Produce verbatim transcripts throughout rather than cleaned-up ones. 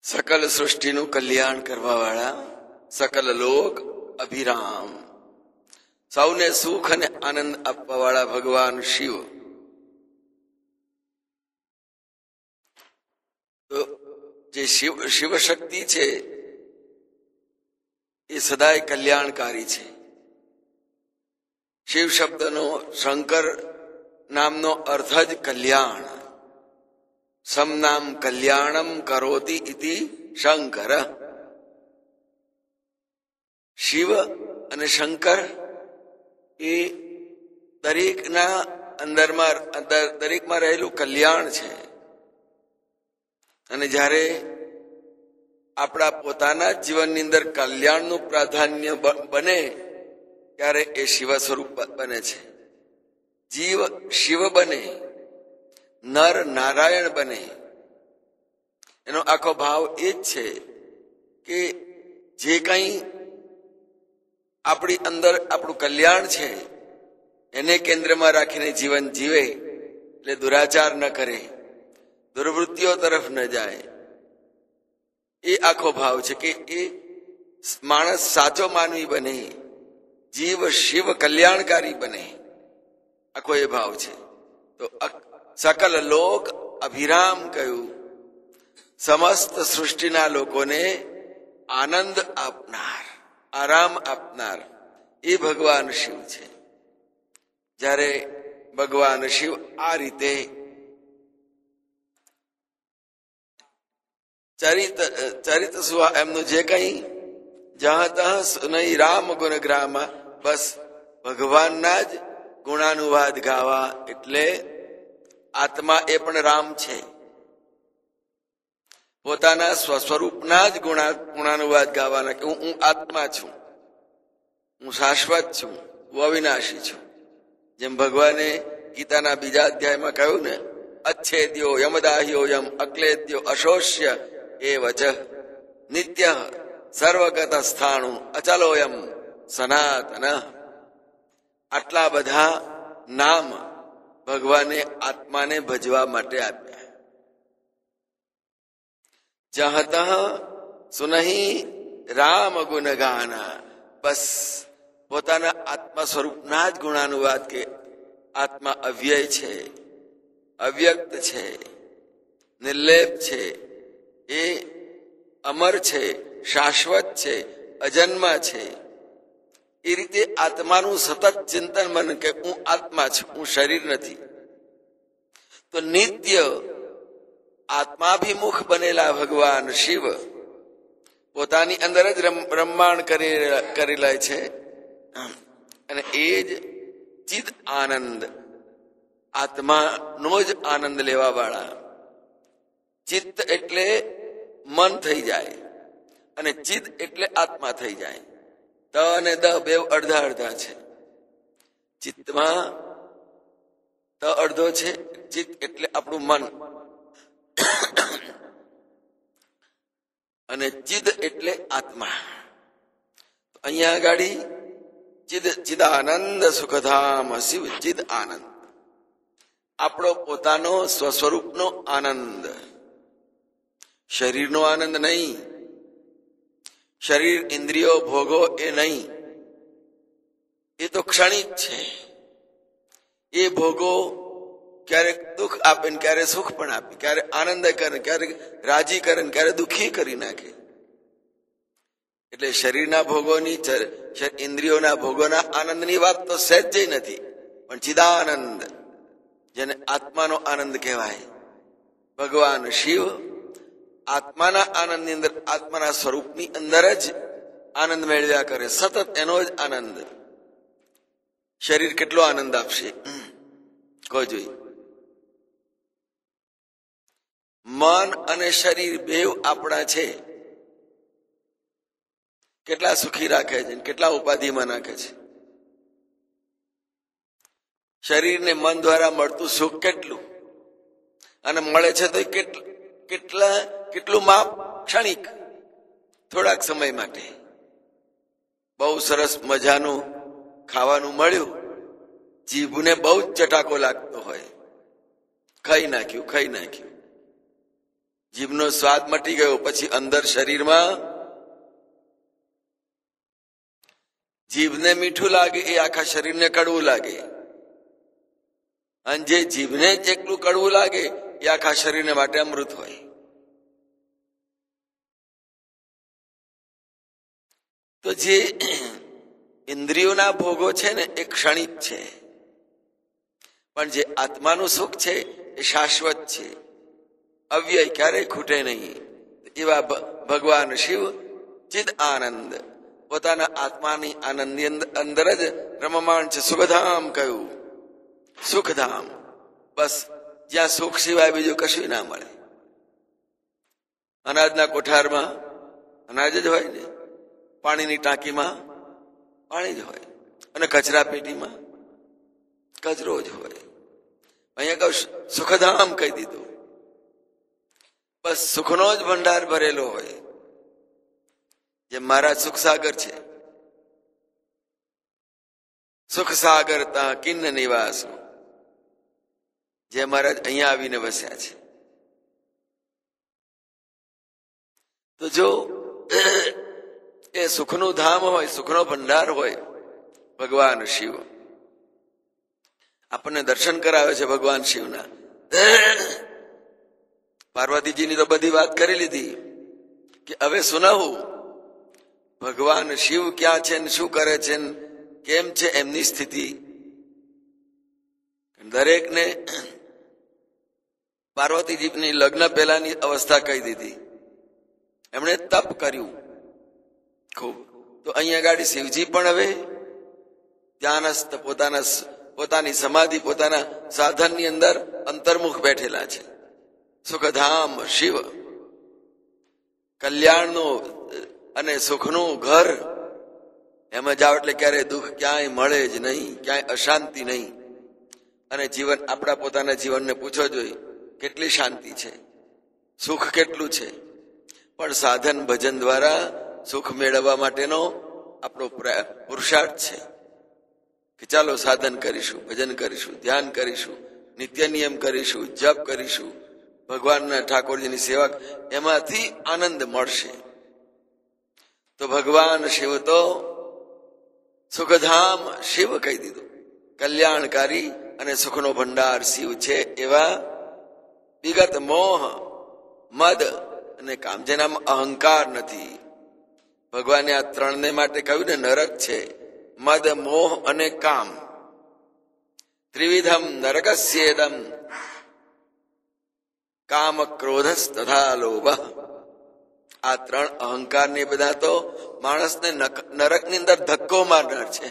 सकल सृष्टिનું કલ્યાણ કરવા વાળા सकल લોક અભિરામ સૌને સુખ અને આનંદ આપવા વાળા ભગવાન શિવ. તો જે શિવ શિવ શક્તિ છે એ સદાય કલ્યાણકારી છે. શિવ શબ્દનો શંકર નામનો અર્થ જ કલ્યાણ. સમનામ કલ્યાણમ કરોતિ ઇતિ શંકર. શિવ અને શંકર એ દરેકના અંદરમાં દરેકમાં રહેલું કલ્યાણ છે. અને જ્યારે આપણા પોતાના જીવનની અંદર કલ્યાણનું પ્રાધાન્ય બને ત્યારે એ શિવ સ્વરૂપ બને છે. જીવ શિવ બને, નર નારાયણ બને. એનો આખો ભાવ એ જ છે કે જે કંઈ આપણી અંદર આપણું કલ્યાણ છે એને કેન્દ્રમાં રાખીને જીવન જીવે, એટલે દુરાચાર ન કરે, દુર્વૃત્તિઓ તરફ ન જાય. એ આખો ભાવ છે કે એ માણસ સાચો માનવી બને, જીવ શિવ કલ્યાણકારી બને. આખો એ ભાવ છે. તો સકલ લોક અભિરામ કહ્યું, સમસ્ત સૃષ્ટિના લોકોને આનંદ આપનાર, આરામ આપનાર એ ભગવાન શિવ છે. જ્યારે ભગવાન શિવ આ રીતે ચરિત ચરિત સુવા એમનું જે કઈ જહાં તહ સુનઈ રામ ગુણ ગ્રામા, બસ ભગવાનના જ ગુણાનુવાદ ગાવા. એટલે આત્મા એ પણ રામ છે. પોતાના સ્વસ્વરૂપના જ ગુણા ગુણાનુવાદ ગાવાના કે હું હું આત્મા છું, હું શાશ્વત છું, હું અવિનાશી છું. જેમ ભગવાને ગીતાના બીજા અધ્યાયમાં કહ્યું ને, અચ્છેદ્યો યમદાહ્યો યમ અક્લેદ્યો અશોષ્ય એ વચ નિત્ય સર્વગત સ્થાણુ અચલોયમ સનાતન. આટલા બધા નામ ભગવાને આત્માને ભજવા માટે આપ્યા. જહાં તહ સુનહી રામ ગુણ ગાના, બસ પોતાના આત્મા સ્વરૂપના જ ગુણાનુવાદ કે આત્મા અવ્યય છે, અવ્યક્ત છે, નિર્લેપ છે, એ અમર છે, શાશ્વત છે, અજન્મા છે. એ રીતે આત્માનું સતત ચિંતન મન કે હું આત્મા છું, હું શરીર નથી. તો નિત્ય આત્માભિમુખ બનેલા ભગવાન શિવ પોતાની અંદર જ રમમાણ કરી કરી લે છે. અને એ જ ચિદ આનંદ, આત્માનો જ આનંદ લેવા વાળા. ચિત્ત એટલે મન થઈ જાય અને ચિદ એટલે આત્મા થઈ જાય. ત અને દ બે અડધા અડધા છે. ચિત્તમાં ત અડધો છે, ચિત્ત એટલે આપણું મન, અને ચિદ એટલે આત્મા. અહીંયા આગળ ચિદ ચિદાનંદ સુખધામ શિવ ચિદ આનંદ, આપણો પોતાનો સ્વસ્વરૂપનો આનંદ, શરીરનો આનંદ નહીં, શરીર ઇન્દ્રિયો ભોગો એ નહીં. એ તો ક્ષણિક છે. એ ભોગો ક્યારેક દુઃખ આપે ને ક્યારે સુખ પણ આપે, ક્યારે આનંદ કરે, ક્યારેક રાજી કરે ને ક્યારે દુઃખી કરી નાખે. એટલે શરીરના ભોગોની, ઇન્દ્રિયોના ભોગોના આનંદની વાત તો સહેજ નથી. પણ ચિદાનંદ, જેને આત્માનો આનંદ કહેવાય, ભગવાન શિવ આત્માના આનંદની અંદર, આત્માના સ્વરૂપની અંદર જ આનંદ મેળવ્યા કરે, સતત એનો જ આનંદ. શરીર કેટલો આનંદ આપશે કહો જોઈ. મન અને શરીર બેવ આપણા છે. કેટલા સુખી રાખે છે, કેટલા ઉપાધિમાં નાખે છે. શરીરને મન દ્વારા મળતું સુખ કેટલું, અને મળે છે તો કેટલા કેટલું માપ, ક્ષણિક, થોડાક સમય માટે. બહુ સરસ મજાનું ખાવાનું મળ્યું, જીભને બહુ જ ચટાકો લાગતો હોય, ખાઈ નાખ્યું ખાઈ નાખ્યું જીભનો સ્વાદ મટી ગયો પછી અંદર શરીરમાં જીભને મીઠું લાગે એ આખા શરીરને કડવું લાગે, અને જે જીભને જ એકલું કડવું લાગે એ આખા શરીરને માટે અમૃત હોય. તો જે ઇન્દ્રિયોના ભોગો છે ને એ ક્ષણિક છે, પણ જે આત્માનું સુખ છે એ શાશ્વત છે, અવ્યય, ક્યારેય ખૂટે નહીં. એવા ભગવાન શિવ ચિદ આનંદ પોતાના આત્માની આનંદની અંદર જ રમમાણ છે. સુખધામ કહ્યું, સુખધામ, બસ જ્યાં સુખ સિવાય બીજું કશું ના મળે. અનાજના કોઠારમાં અનાજ જ હોય ને, પાણીની ટાંકીમાં પાણી જ હોય, અને કચરા પેટીમાં કચરો જ હોય. અહીંયા કહું સુખધામ કહી દીધું, બસ સુખનો જ ભંડાર ભરેલો હોય. જે મહારાજ સુખસાગર છે, સુખસાગર તા કિન્ન નિવાસ, જે મહારાજ અહીંયા આવીને વસ્યા છે. તો જો એ સુખનું ધામ હોય, સુખનો ભંડાર હોય ભગવાન શિવ, આપણને દર્શન કરાવે છે ભગવાન શિવના. પાર્વતીજીની તો બધી વાત કરી લીધી કે હવે સુનાવું ભગવાન શિવ ક્યાં છે ને શું કરે છે ને કેમ છે એમની સ્થિતિ. દરેકને પાર્વતીજીની લગ્ન પહેલાની અવસ્થા કહી દીધી. એમણે તપ કર્યું ખૂબ. તો અહીંયા ગાડી શિવજી પણ હવે ધ્યાનસ્થ પોતાના પોતાની સમાધિ પોતાના સાધનની અંદર અંતર્મુખ બેઠેલા છે. સુખધામ શિવ, કલ્યાણનું અને સુખનું ઘર. એમાં જાવ એટલે ક્યારેય દુઃખ ક્યાંય મળે જ નહીં, ક્યાંય અશાંતિ નહીં. અને જીવન, આપણા પોતાના જીવનને પૂછો જોઈએ કેટલી શાંતિ છે, સુખ કેટલું છે. પણ સાધન ભજન દ્વારા સુખ મેળવવા માટેનો આપણો પુરુષાર્થ છે કે ચાલો સાધન કરીશું, ભજન કરીશું, ધ્યાન કરીશું, નિત્ય નિયમ કરીશું, જપ કરીશું, ભગવાનના ઠાકોરજીની સેવા, એમાંથી આનંદ મળશે. તો ભગવાન શિવ તો સુખધામ શિવ કહી દીધું, કલ્યાણકારી અને સુખનો ભંડાર શિવ છે. એવા વિગત મોહ, મદ અને કામ, જેનામાં અહંકાર નથી. ભગવાને આ ત્રણને માટે કહ્યું ને નરક છે, મદ, મોહ અને કામ. ત્રિવિધમ નરકસ્યેદમ કામ, ક્રોધસ તથા લોભ. આ ત્રણ અહંકાર ને બધા તો માણસને નરકની અંદર ધક્કો મારનાર છે.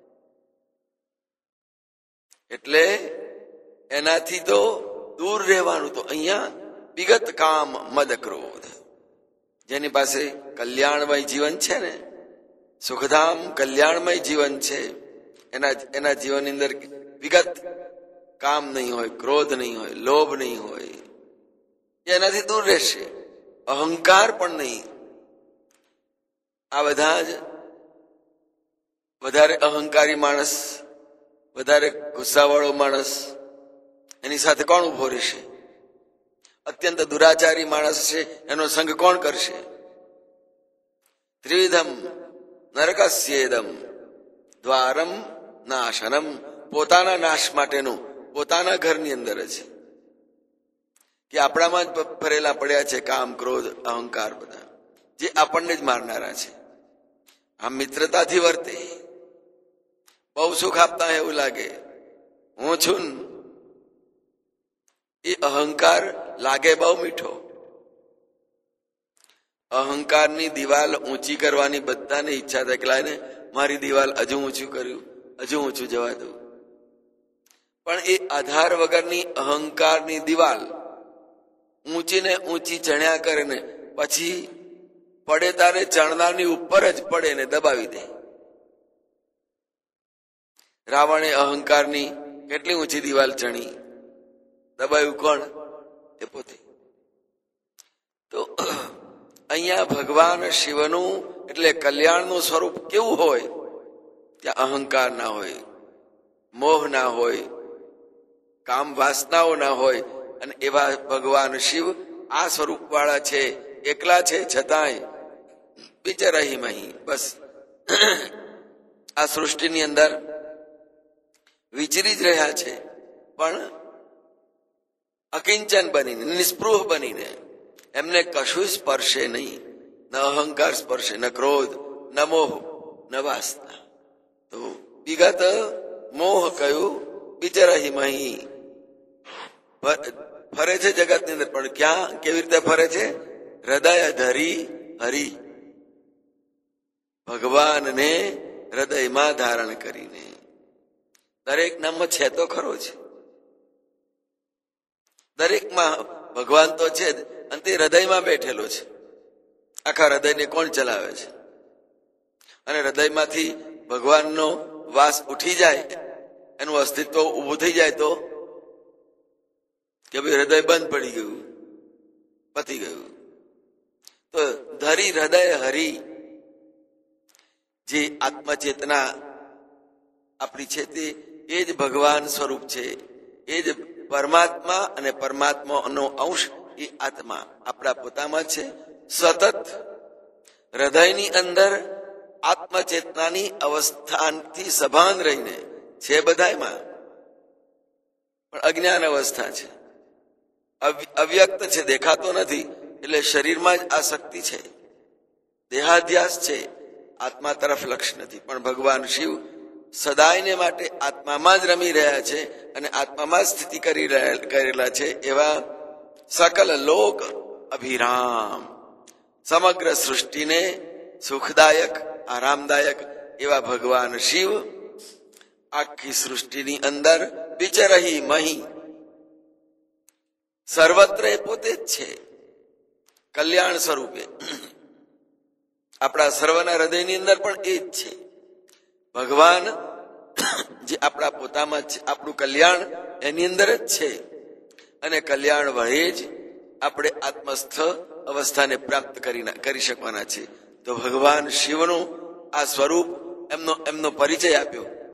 એટલે એનાથી તો દૂર રહેવાનું. તો અહીંયા વિગત કામ, મદ, ક્રોધ. જેની પાસે કલ્યાણમય જીવન છે ને, સુખધામ કલ્યાણમય જીવન છે, એના એના જીવનની અંદર વિગત કામ નહીં હોય, ક્રોધ નહીં હોય, લોભ નહીં હોય, એનાથી દૂર રહેશે. અહંકાર પણ નહીં. આ બધા જ વધારે અહંકારી માણસ, વધારે ગુસ્સાવાળો માણસ, એની સાથે કોણ ઉભો રહેશે? અત્યંત દુરાચારી માણસ છે, એનો સંગ કોણ કરશે? ત્રિવિધમ નરકસ્યેદમ દ્વારમ નાશનમ. પોતાના નાશ માટેનું પોતાના ઘરની અંદર જ, કે આપણામાં જ ભરેલા પડ્યા છે કામ, ક્રોધ, અહંકાર, બધા જે આપણને જ મારનારા છે. આ મિત્રતાથી વર્તે, બહુ સુખ આપતા એવું લાગે, હું છું. એ અહંકાર લાગે બહુ મીઠો. અહંકારની દિવાલ ઊંચી કરવાની બધાને ઈચ્છા થાય કે લાઈને મારી દિવાલ હજુ ઊંચું કર્યું, હજુ ઊંચું જવા દઉં. પણ એ આધાર વગરની અહંકારની દિવાલ ઊંચી ને ઊંચી ચણ્યા કરે ને પછી પડે તારે ચણનારની ઉપર જ પડે ને દબાવી દે. રાવણે અહંકારની કેટલી ઊંચી દિવાલ ચણી, દબાવ્યું કોણ? એ પોતે. તો અહીંયા ભગવાન શિવનું એટલે કલ્યાણનું સ્વરૂપ કેવું હોય? ત્યાં અહંકાર ના હોય, મોહ ના હોય, કામ વાસનાઓ ના હોય. અને એવા ભગવાન શિવ આ સ્વરૂપ વાળા છે, એકલા છે છતાંય વિચરહી મહી, બસ આ સૃષ્ટિની અંદર વિચરી જ રહ્યા છે, પણ અકિંચન બનીને, નિસ્પૃહ બનીને. એમને કશું સ્પર્શે નહીં, ન અહંકાર સ્પર્શે, ન ક્રોધ, ન મોહ, ન વાસના. તો વિગત મોહ કયું? વિચરહી મહી, ફરે છે જગતની અંદર, પણ ક્યાં, કેવી રીતે ફરે છે? હૃદય ધરી હરી, ભગવાનને હૃદયમાં ધારણ કરીને. દરેક નામમાં છે તો ખરો છે, દરેકમાં ભગવાન તો છે, અને તે હૃદયમાં બેઠેલો છે. આખા હૃદયને કોણ ચલાવે છે? અને હૃદયમાંથી ભગવાનનો વાસ ઉઠી જાય, એનું અસ્તિત્વ ઉભું થઈ જાય તો કે ભાઈ હૃદય બંધ પડી ગયું, પતી ગયું. તો ધરી હૃદય હરી, જે આત્મચેતના આપણી છે તે એ જ ભગવાન સ્વરૂપ છે, એ જ પરમાત્મા, અને પરમાત્માનો અંશ એ આત્મા આપણા પોતામાં છે. સતત હૃદયની અંદર આત્મચેતનાની અવસ્થાથી સભાન રહીને છે બધાયમાં, પણ અજ્ઞાન અવસ્થા છે, અવ્યક્ત છે, દેખાતો નથી. એટલે શરીરમાં જ આ શક્તિ છે, દેહાધ્યાસ છે, આત્મા તરફ લક્ષ નથી. પણ ભગવાન શિવ સદાયને માટે આત્મામાં જ રમી રહ્યા છે, અને આત્મામાં જ સ્થિતિ કરી કરેલા છે. એવા સકલ લોક અભિરામ, સમગ્ર સૃષ્ટિને સુખદાયક, આરામદાયક એવા ભગવાન શિવ આખી સૃષ્ટિની અંદર વિચરહી મહી, સર્વત્ર એ પોતે જ છે, કલ્યાણ સ્વરૂપે. આપણા સર્વના હૃદયની અંદર પણ એ જ છે ભગવાન, જે આપણા પોતામાં છે. આપણું કલ્યાણ એની અંદર જ છે, અને કલ્યાણ વડે જ આપણે આત્મસ્થ અવસ્થાને પ્રાપ્ત કરી કરી શકવાના છે. તો ભગવાન શિવનું આ સ્વરૂપ, એમનો એમનો પરિચય આપ્યો.